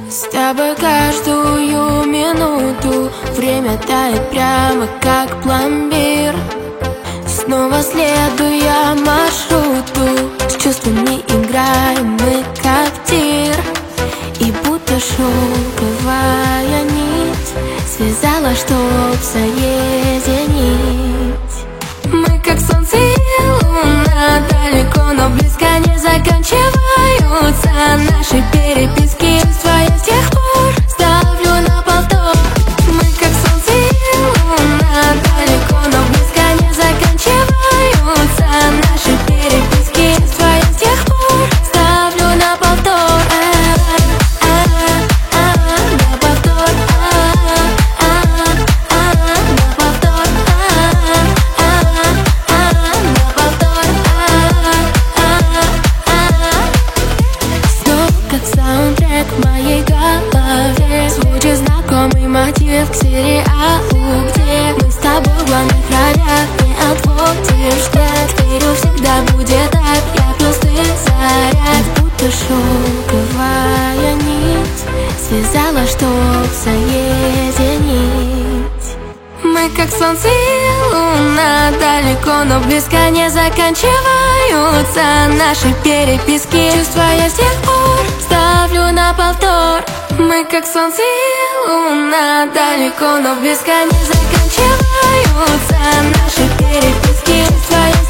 С тобой каждую минуту время тает прямо как пломбир. Снова следуя маршруту, с чувствами играем мы как тир. И будто шелковая нить связала, чтоб соединить. Мы как солнце и луна, далеко, но близко не заканчиваются наши переписки. Чувства я с тех пор ставлю на повтор. Мы как солнце и луна, далеко, но близко не заканчиваются наши переписки. Чувства я с тех пор ставлю на повтор. На повтор. На повтор. Снова как саундтрек в моей голове звучит знакомый мотив к сериалу, где мы с тобой в главных ролях. Не отводишь взгляд, верю, всегда будет так. Я плюс ты заряд, будто шелковая нить связала, чтоб соединить. Мы как солнце и луна, далеко, но близко не заканчиваются наши переписки. Чувства я с тех пор ставлю на повтор. Мы как солнце и луна, далеко, но близко не заканчиваются наши переписки. Чувства я с